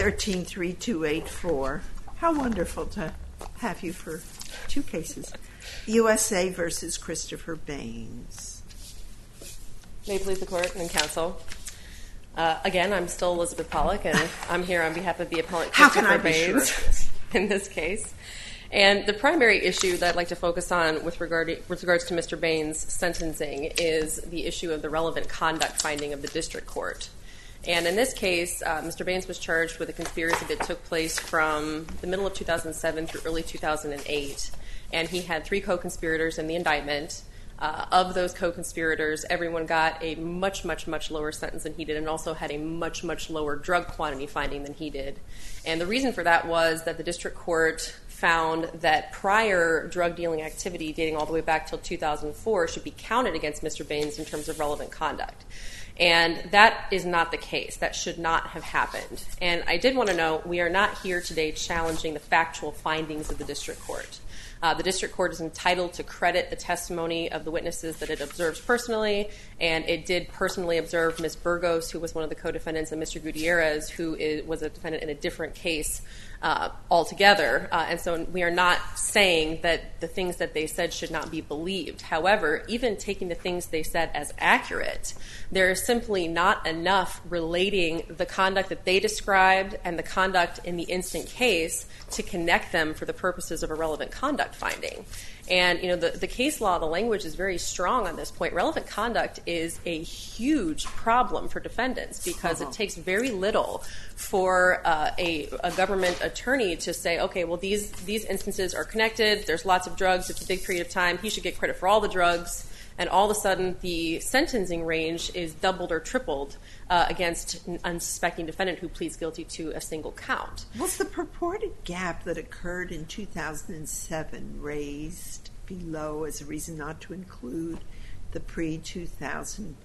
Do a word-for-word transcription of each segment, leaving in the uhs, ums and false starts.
thirteen three two eight four. How wonderful to have you for two cases. U S A versus Christopher Baines. May it please the Court and Counsel. Uh, again, I'm still Elizabeth Pollack, and I'm here on behalf of the appellant Christopher Baines sure in this case. And the primary issue that I'd like to focus on with, regard to, with regards to Mister Baines' sentencing is the issue of the relevant conduct finding of the district court. And in this case, uh, Mister Baines was charged with a conspiracy that took place from the middle of two thousand seven through early two thousand eight. And he had three co-conspirators in the indictment. Uh, of those co-conspirators, everyone got a much, much, much lower sentence than he did, and also had a much, much lower drug quantity finding than he did. And the reason for that was that the district court found that prior drug dealing activity dating all the way back till two thousand four should be counted against Mister Baines in terms of relevant conduct. And that is not the case. That should not have happened. And I did want to note, we are not here today challenging the factual findings of the district court. Uh, the district court is entitled to credit the testimony of the witnesses that it observes personally, and it did personally observe Miz Burgos, who was one of the co-defendants, and Mister Gutierrez, who is, was a defendant in a different case uh, altogether. Uh, and so we are not saying that the things that they said should not be believed. However, even taking the things they said as accurate, there is simply not enough relating the conduct that they described and the conduct in the instant case to connect them for the purposes of a relevant conduct finding. And, you know, the, the case law, the language is very strong on this point. Relevant conduct is a huge problem for defendants because uh-huh. it takes very little for uh, a, a government attorney to say, okay, well, these, these instances are connected, there's lots of drugs, it's a big period of time, he should get credit for all the drugs, and all of a sudden the sentencing range is doubled or tripled uh, against an unsuspecting defendant who pleads guilty to a single count. Was the purported gap that occurred in two thousand seven raised below as a reason not to include the pre two thousand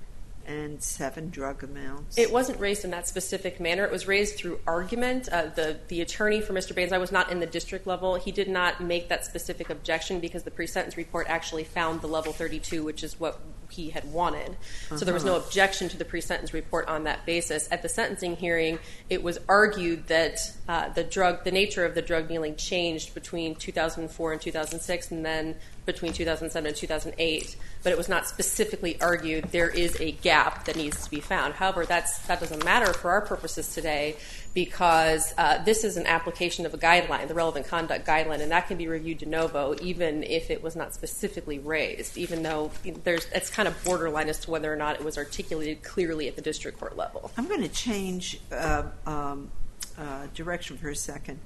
seven drug amounts? It wasn't raised in that specific manner. It was raised through argument. Uh, the, the attorney for Mister Baines, I was not in the district level, he did not make that specific objection because the pre-sentence report actually found the level thirty-two, which is what he had wanted. Uh-huh. So there was no objection to the pre-sentence report on that basis. At the sentencing hearing, it was argued that uh, the drug, the nature of the drug dealing changed between two thousand four and two thousand six, and then between two thousand seven and two thousand eight, but it was not specifically argued there is a gap that needs to be found. However, that's, that doesn't matter for our purposes today because uh, this is an application of a guideline, the relevant conduct guideline, and that can be reviewed de novo even if it was not specifically raised, even though there's, it's kind of borderline as to whether or not it was articulated clearly at the district court level. I'm going to change uh, um, uh, direction for a second.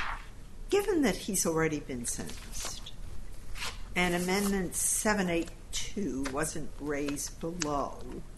Given that he's already been sentenced, and Amendment seven eighty-two wasn't raised below,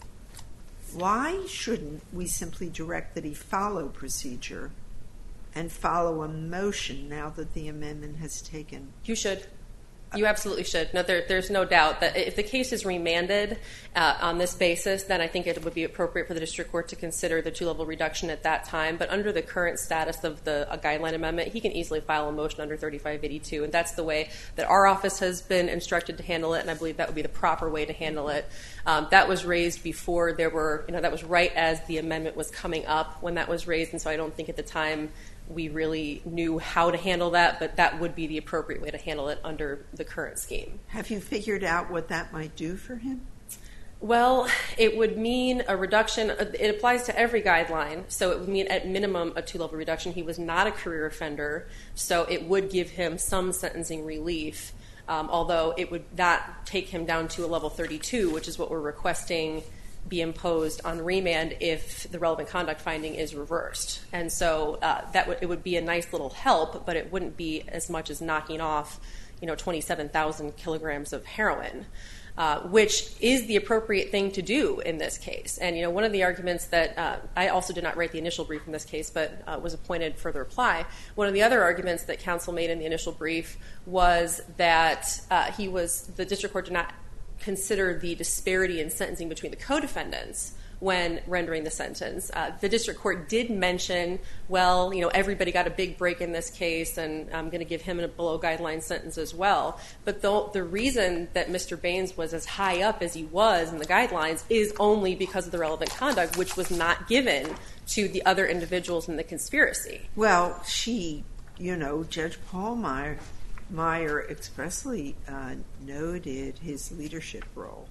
why shouldn't we simply direct that he follow procedure and follow a motion now that the amendment has taken? You should. You absolutely should. No, there, there's no doubt that if the case is remanded uh, on this basis, then I think it would be appropriate for the district court to consider the two-level reduction at that time. But under the current status of the uh, guideline amendment, he can easily file a motion under thirty-five eighty-two, and that's the way that our office has been instructed to handle it, and I believe that would be the proper way to handle it. Um, that was raised before there were, you know, that was right as the amendment was coming up when that was raised, and so I don't think at the time we really knew how to handle that, but that would be the appropriate way to handle it under the current scheme. Have you figured out what that might do for him? Well, it would mean a reduction. It applies to every guideline, so it would mean at minimum a two-level reduction. He was not a career offender, so it would give him some sentencing relief, um, although it would not take him down to a level thirty-two, which is what we're requesting be imposed on remand if the relevant conduct finding is reversed. And so uh, that would, it would be a nice little help, but it wouldn't be as much as knocking off, you know, twenty-seven thousand kilograms of heroin, uh, which is the appropriate thing to do in this case. And, you know, one of the arguments that uh, I also did not write the initial brief in this case, but uh, was appointed for the reply. One of the other arguments that counsel made in the initial brief was that uh, he was, the district court did not consider the disparity in sentencing between the co-defendants when rendering the sentence. Uh, the district court did mention, well, you know, everybody got a big break in this case, and I'm going to give him a below-guideline sentence as well. But the, the reason that Mister Baines was as high up as he was in the guidelines is only because of the relevant conduct, which was not given to the other individuals in the conspiracy. Well, she, you know, Judge Paul Meyer, Meyer expressly uh, noted his leadership role.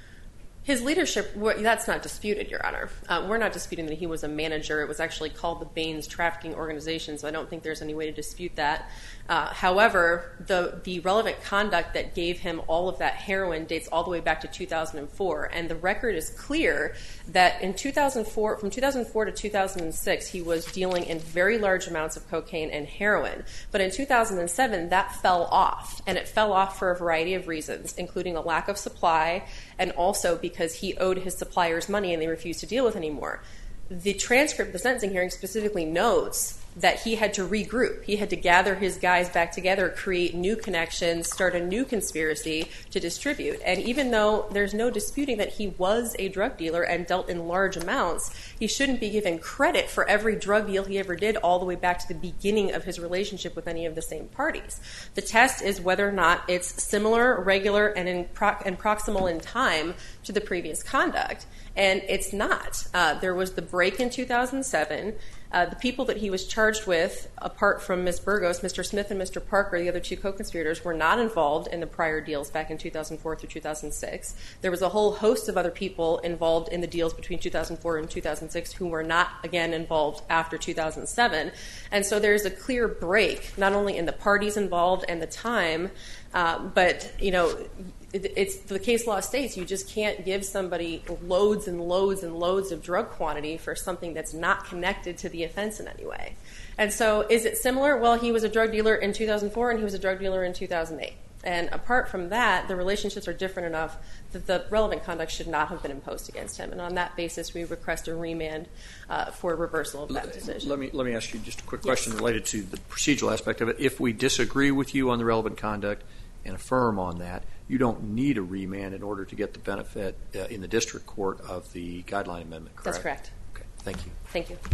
His leadership, that's not disputed, Your Honor. Uh, we're not disputing that he was a manager. It was actually called the Baines Trafficking Organization, so I don't think there's any way to dispute that. Uh, however, the, the relevant conduct that gave him all of that heroin dates all the way back to two thousand four, and the record is clear that in two thousand four, from two thousand four to two thousand six, he was dealing in very large amounts of cocaine and heroin. But in two thousand seven, that fell off, and it fell off for a variety of reasons, including a lack of supply, and also because he owed his suppliers money and they refused to deal with anymore. The transcript of the sentencing hearing specifically notes that he had to regroup. He had to gather his guys back together, create new connections, start a new conspiracy to distribute. And even though there's no disputing that he was a drug dealer and dealt in large amounts, he shouldn't be given credit for every drug deal he ever did all the way back to the beginning of his relationship with any of the same parties. The test is whether or not it's similar, regular, and, in pro- and proximal in time to the previous conduct. And it's not. Uh, there was the break in two thousand seven. Uh, the people that he was charged with, apart from Miz Burgos, Mister Smith and Mister Parker, the other two co-conspirators, were not involved in the prior deals back in two thousand four through two thousand six. There was a whole host of other people involved in the deals between two thousand four and two thousand six who were not, again, involved after two thousand seven. And so there's a clear break, not only in the parties involved and the time, uh, but, you know, it's the case law states you just can't give somebody loads and loads and loads of drug quantity for something that's not connected to the offense in any way. And so is it similar? Well, he was a drug dealer in two thousand four and he was a drug dealer in two thousand eight. And apart from that, the relationships are different enough that the relevant conduct should not have been imposed against him. And on that basis, we request a remand uh, for reversal of that decision. Let me, let me ask you just a quick Yes. question related to the procedural aspect of it. If we disagree with you on the relevant conduct and affirm on that, you don't need a remand in order to get the benefit uh, in the district court of the guideline amendment, correct? That's correct. Okay, thank you. Thank you.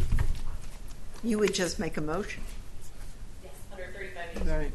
You would just make a motion. Yes, under thirty-five Right.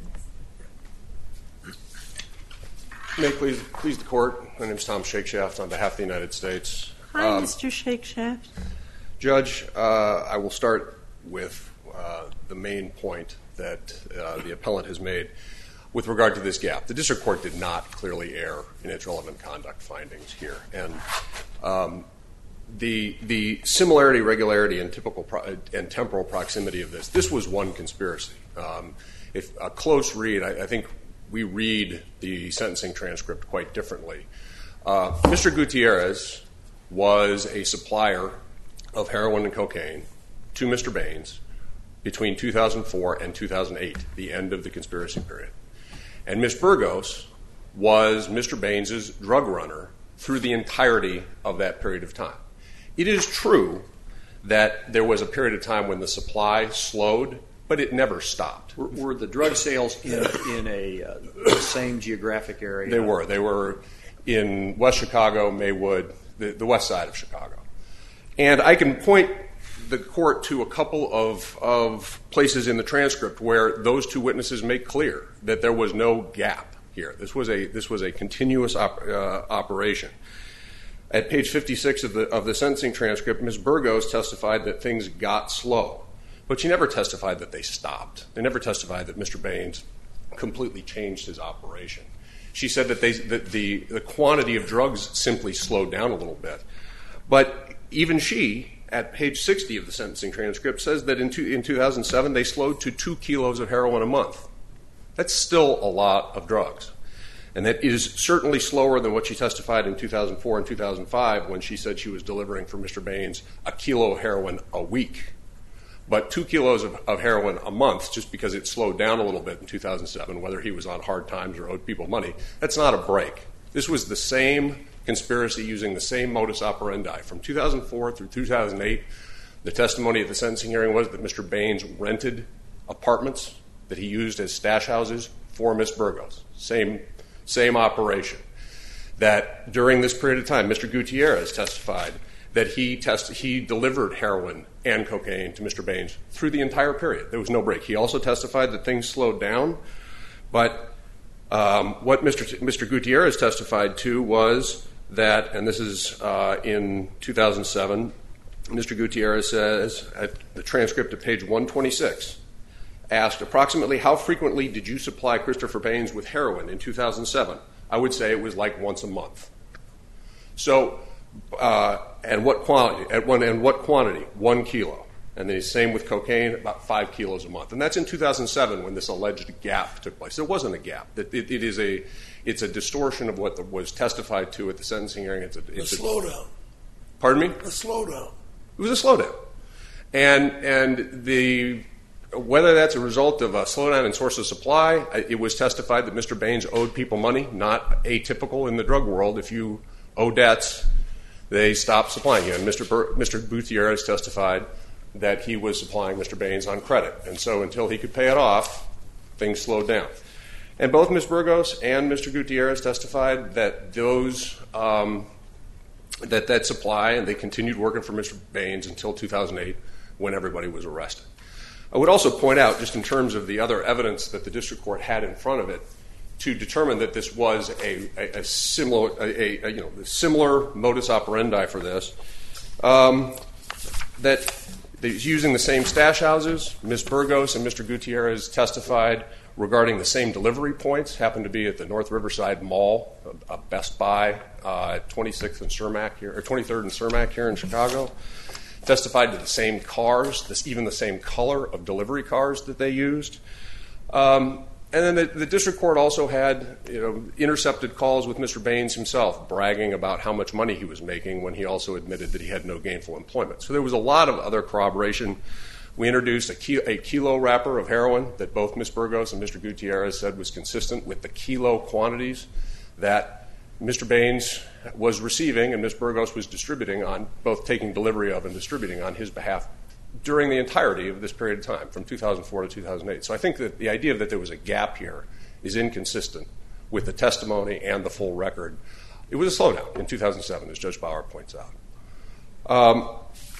May it please, please the court. My name is Tom Shakeshaft on behalf of the United States. Hi, Um, Mister Shakeshaft. Judge, uh, I will start with uh, the main point that uh, the appellant has made with regard to this gap. The district court did not clearly err in its relevant conduct findings here. And um, the the similarity, regularity, and typical pro- and temporal proximity of this, this was one conspiracy. Um, if a close read, I, I think we read the sentencing transcript quite differently. Uh, Mister Gutierrez was a supplier of heroin and cocaine to Mister Baines between two thousand four and two thousand eight, the end of the conspiracy period. And Miz Burgos was Mister Baines' drug runner through the entirety of that period of time. It is true that there was a period of time when the supply slowed, but it never stopped. Were, were the drug sales in, in a uh, the same geographic area? They were. They were in West Chicago, Maywood, the, the west side of Chicago. And I can point the court to a couple of, of places in the transcript where those two witnesses make clear that there was no gap here. This was a this was a continuous op, uh, operation. At page fifty-six of the of the sentencing transcript, Miz Burgos testified that things got slow, but she never testified that they stopped. They never testified that Mister Baines completely changed his operation. She said that they that the the quantity of drugs simply slowed down a little bit, but even she, at page sixty of the sentencing transcript, says that in, two, in two thousand seven they slowed to two kilos of heroin a month. That's still a lot of drugs. And that is certainly slower than what she testified in two thousand four and two thousand five when she said she was delivering for Mister Baines a kilo of heroin a week. But two kilos of, of heroin a month, just because it slowed down a little bit in two thousand seven, whether he was on hard times or owed people money, that's not a break. This was the same conspiracy using the same modus operandi. From two thousand four through two thousand eight, the testimony at the sentencing hearing was that Mister Baines rented apartments that he used as stash houses for Miss Burgos. Same, same operation. That during this period of time, Mister Gutierrez testified that he test, he delivered heroin and cocaine to Mister Baines through the entire period. There was no break. He also testified that things slowed down, but um, what Mister Mister Gutierrez testified to was that, and this is uh, in two thousand seven, Mister Gutierrez says at the transcript of page one twenty-six, asked approximately how frequently did you supply Christopher Baines with heroin in two thousand seven? I would say it was like once a month. So, uh, and what quantity? At one, and what quantity? One kilo. And the same with cocaine, about five kilos a month. And that's in two thousand seven when this alleged gap took place. There wasn't a gap. It, it, it is a, it's a distortion of what the, was testified to at the sentencing hearing. It's a, it's a slowdown. Pardon me? A slowdown. It was a slowdown. And and the whether that's a result of a slowdown in source of supply, it was testified that Mister Baines owed people money, not atypical in the drug world. If you owe debts, they stop supplying you. And Mister Bur- Mister Gutierrez testified that he was supplying Mister Baines on credit. And so until he could pay it off, things slowed down. And both Miz Burgos and Mister Gutierrez testified that those um, that that supply, and they continued working for Mister Baines until two thousand eight when everybody was arrested. I would also point out, just in terms of the other evidence that the district court had in front of it, to determine that this was a, a, a similar, a, a, you know, similar modus operandi for this, um, that he's using the same stash houses. Miz Burgos and Mister Gutierrez testified regarding the same delivery points, happened to be at the North Riverside Mall, a, a Best Buy uh, at twenty-sixth and Cermak here, or twenty-third and Cermak here in Chicago. Testified to the same cars, this, even the same color of delivery cars that they used. Um, and then the, the district court also had, you know, intercepted calls with Mister Baines himself, bragging about how much money he was making when he also admitted that he had no gainful employment. So there was a lot of other corroboration. We introduced a, ki- a kilo wrapper of heroin that both Miz Burgos and Mister Gutierrez said was consistent with the kilo quantities that Mister Baines was receiving and Miz Burgos was distributing on, both taking delivery of and distributing on his behalf during the entirety of this period of time, from two thousand four to two thousand eight. So I think that the idea that there was a gap here is inconsistent with the testimony and the full record. It was a slowdown in two thousand seven, as Judge Bauer points out. Um,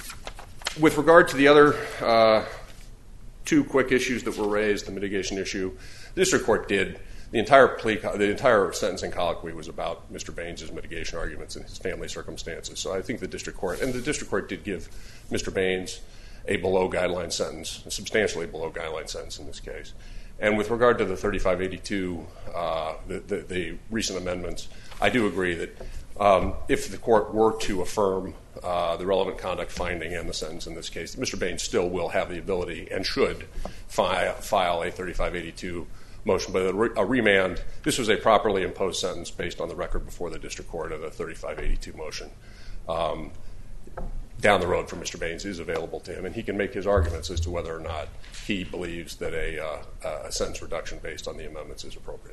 with regard to the other uh, two quick issues that were raised, the mitigation issue, the district court did. The entire plea, the entire sentencing colloquy was about Mister Baines' mitigation arguments and his family circumstances. So I think the district court, and the district court did give Mister Baines a below-guideline sentence, a substantially below-guideline sentence in this case. And with regard to the thirty-five eighty-two, uh, the, the, the recent amendments, I do agree that um, if the court were to affirm uh, the relevant conduct finding and the sentence in this case, Mister Baines still will have the ability and should fi- file a thirty-five eighty-two motion. But a, re- a remand, this was a properly imposed sentence based on the record before the district court of a thirty-five eighty-two motion. Um, down the road for Mister Baines is available to him, and he can make his arguments as to whether or not he believes that a, uh, a sentence reduction based on the amendments is appropriate.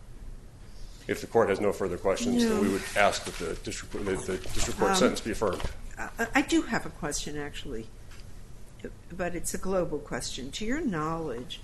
If the court has no further questions, no. then we would ask that the district, the, the district court um, sentence be affirmed. I, I do have a question, actually, but it's a global question. To your knowledge,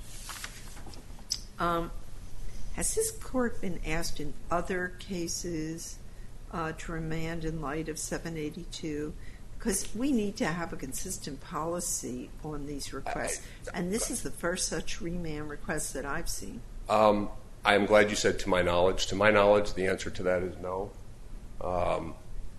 um, has this court been asked in other cases uh, to remand in light of seven eighty-two? Because we need to have a consistent policy on these requests, and this is the first such remand request that I've seen. Um, I am glad you said to my knowledge. To my knowledge, the answer to that is no. Um,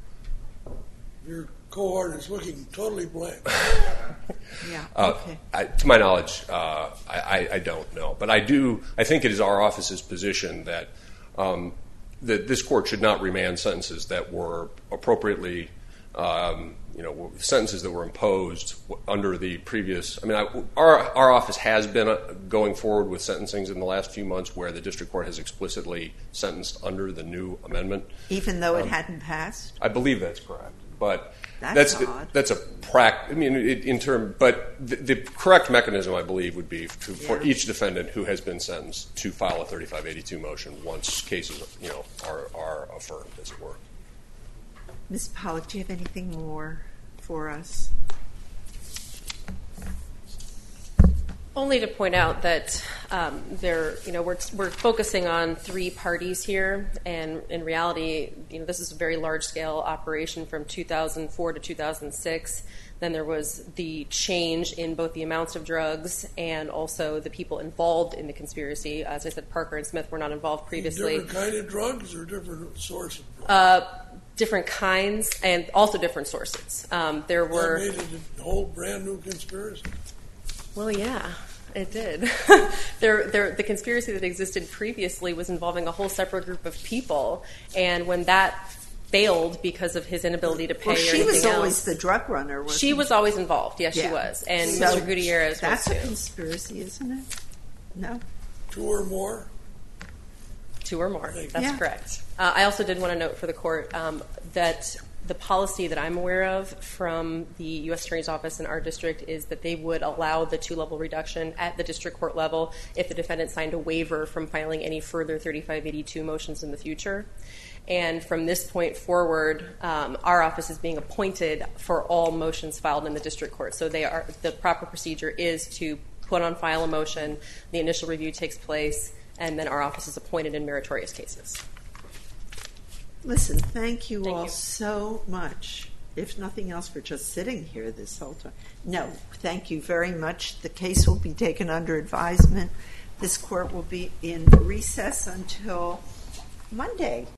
Your cohort is looking totally blank. yeah, uh, okay. I, to my knowledge, uh, I, I don't know. But I do, I think it is our office's position that, um, that this court should not remand sentences that were appropriately Um, you know, sentences that were imposed under the previous. I mean, I, our our office has been uh, going forward with sentencings in the last few months where the district court has explicitly sentenced under the new amendment, even though it um, hadn't passed. I believe that's correct, but that's that's, odd. that's a prac. I mean, it, in term, but the, the correct mechanism, I believe, would be to, yeah. for each defendant who has been sentenced to file a thirty-five eighty-two motion once cases, you know, are are affirmed, as it were. Miz Pollack, do you have anything more for us? Only to point out that um, there, you know, we're we're focusing on three parties here, and in reality, you know, this is a very large-scale operation from two thousand four to two thousand six. Then there was the change in both the amounts of drugs and also the people involved in the conspiracy. As I said, Parker and Smith were not involved previously. Different kind of drugs or different source of drugs? Uh, different kinds and also different sources. Um, there were. That made it a whole brand new conspiracy. Well, yeah, it did. there, there, the conspiracy that existed previously was involving a whole separate group of people, and when that failed because of his inability to pay well, or she anything was else, always the drug runner, wasn't she was always involved. Yes, Yeah. she was, and So Mister Gutierrez that's was a too. conspiracy, isn't it? No? Two or more? Two or more. That's Yeah. correct. Uh, I also did want to note for the court um, that the policy that I'm aware of from the U S Attorney's Office in our district is that they would allow the two-level reduction at the district court level if the defendant signed a waiver from filing any further thirty-five eighty-two motions in the future. And from this point forward, um, our office is being appointed for all motions filed in the district court. So they are the proper procedure is to put on file a motion, the initial review takes place, and then our office is appointed in meritorious cases. Listen, thank you Thank all you. so much, if nothing else, for just sitting here this whole time. No, thank you very much. The case will be taken under advisement. This court will be in recess until Monday.